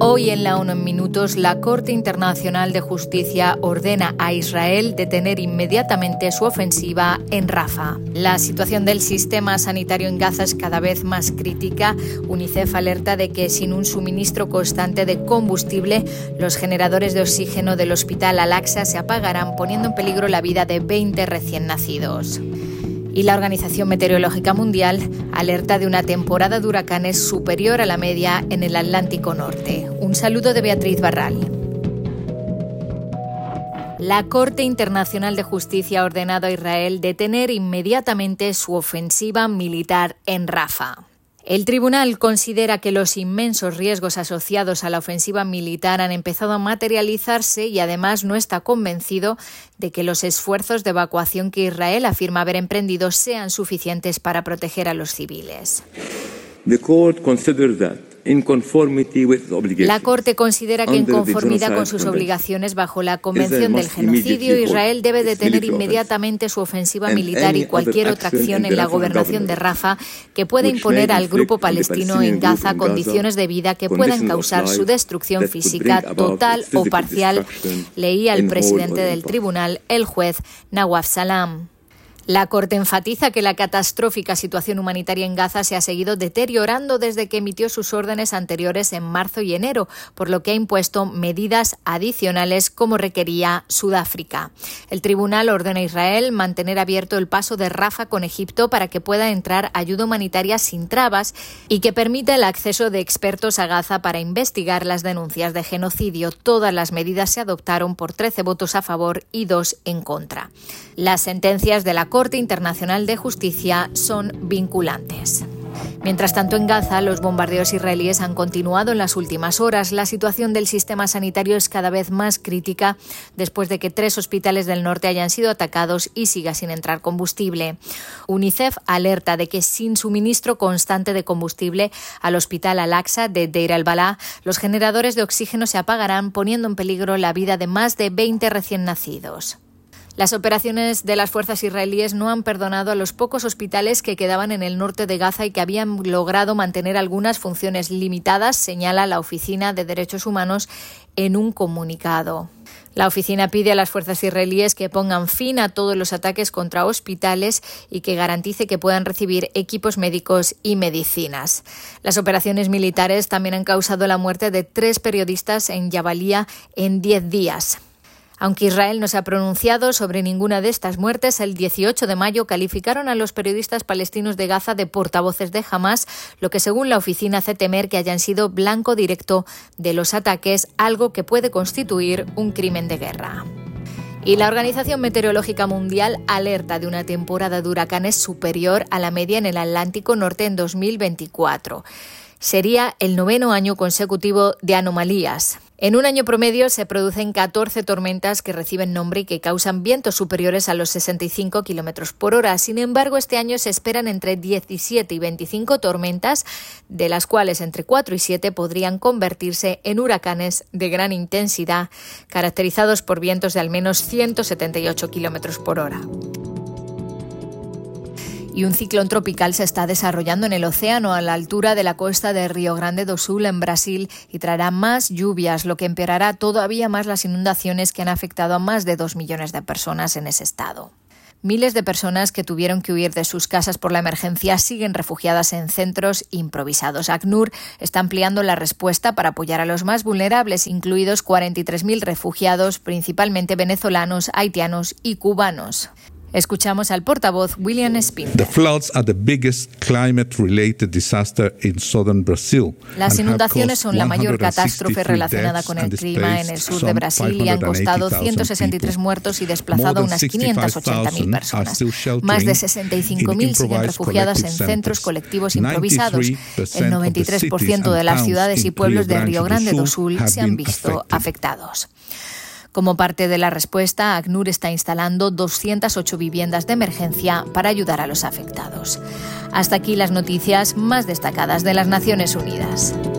Hoy en la ONU en Minutos, la Corte Internacional de Justicia ordena a Israel detener inmediatamente su ofensiva en Rafah. La situación del sistema sanitario en Gaza es cada vez más crítica. UNICEF alerta de que sin un suministro constante de combustible, los generadores de oxígeno del Hospital Al-Aqsa se apagarán, poniendo en peligro la vida de 20 recién nacidos. Y la Organización Meteorológica Mundial alerta de una temporada de huracanes superior a la media en el Atlántico Norte. Un saludo de Beatriz Barral. La Corte Internacional de Justicia ha ordenado a Israel detener inmediatamente su ofensiva militar en Rafah. El tribunal considera que los inmensos riesgos asociados a la ofensiva militar han empezado a materializarse y además no está convencido de que los esfuerzos de evacuación que Israel afirma haber emprendido sean suficientes para proteger a los civiles. La Corte considera que en conformidad con sus obligaciones bajo la Convención del Genocidio, Israel debe detener inmediatamente su ofensiva militar y cualquier otra acción en la gobernación de Rafah que pueda imponer al grupo palestino en Gaza condiciones de vida que puedan causar su destrucción física total o parcial, leía el presidente del tribunal, el juez Nawaf Salam. La Corte enfatiza que la catastrófica situación humanitaria en Gaza se ha seguido deteriorando desde que emitió sus órdenes anteriores en marzo y enero, por lo que ha impuesto medidas adicionales como requería Sudáfrica. El tribunal ordena a Israel mantener abierto el paso de Rafah con Egipto para que pueda entrar ayuda humanitaria sin trabas y que permita el acceso de expertos a Gaza para investigar las denuncias de genocidio. Todas las medidas se adoptaron por 13 votos a favor y 2 en contra. Las sentencias de la Corte Internacional de Justicia son vinculantes. Mientras tanto, en Gaza, los bombardeos israelíes han continuado en las últimas horas. La situación del sistema sanitario es cada vez más crítica después de que 3 hospitales del norte hayan sido atacados y siga sin entrar combustible. UNICEF alerta de que sin suministro constante de combustible al Hospital Al-Aqsa de Deir al-Balá, los generadores de oxígeno se apagarán, poniendo en peligro la vida de más de 20 recién nacidos. Las operaciones de las fuerzas israelíes no han perdonado a los pocos hospitales que quedaban en el norte de Gaza y que habían logrado mantener algunas funciones limitadas, señala la Oficina de Derechos Humanos en un comunicado. La oficina pide a las fuerzas israelíes que pongan fin a todos los ataques contra hospitales y que garantice que puedan recibir equipos médicos y medicinas. Las operaciones militares también han causado la muerte de 3 periodistas en Jabalia en 10 días. Aunque Israel no se ha pronunciado sobre ninguna de estas muertes, el 18 de mayo calificaron a los periodistas palestinos de Gaza de portavoces de Hamás, lo que según la oficina hace temer que hayan sido blanco directo de los ataques, algo que puede constituir un crimen de guerra. Y la Organización Meteorológica Mundial alerta de una temporada de huracanes superior a la media en el Atlántico Norte en 2024. Sería el 9º año consecutivo de anomalías. En un año promedio se producen 14 tormentas que reciben nombre y que causan vientos superiores a los 65 km por hora. Sin embargo, este año se esperan entre 17 y 25 tormentas, de las cuales entre 4 y 7 podrían convertirse en huracanes de gran intensidad, caracterizados por vientos de al menos 178 km por hora. Y un ciclón tropical se está desarrollando en el océano a la altura de la costa de Río Grande do Sul, en Brasil, y traerá más lluvias, lo que empeorará todavía más las inundaciones que han afectado a más de 2 millones de personas en ese estado. Miles de personas que tuvieron que huir de sus casas por la emergencia siguen refugiadas en centros improvisados. ACNUR está ampliando la respuesta para apoyar a los más vulnerables, incluidos 43.000 refugiados, principalmente venezolanos, haitianos y cubanos. Escuchamos al portavoz William Espín. Las inundaciones son la mayor catástrofe relacionada con el clima en el sur de Brasil y han costado 163 muertos y desplazado a unas 580.000 personas. Más de 65.000 siguen refugiadas en centros colectivos improvisados. El 93% de las ciudades y pueblos de Río Grande do Sul se han visto afectados. Como parte de la respuesta, ACNUR está instalando 208 viviendas de emergencia para ayudar a los afectados. Hasta aquí las noticias más destacadas de las Naciones Unidas.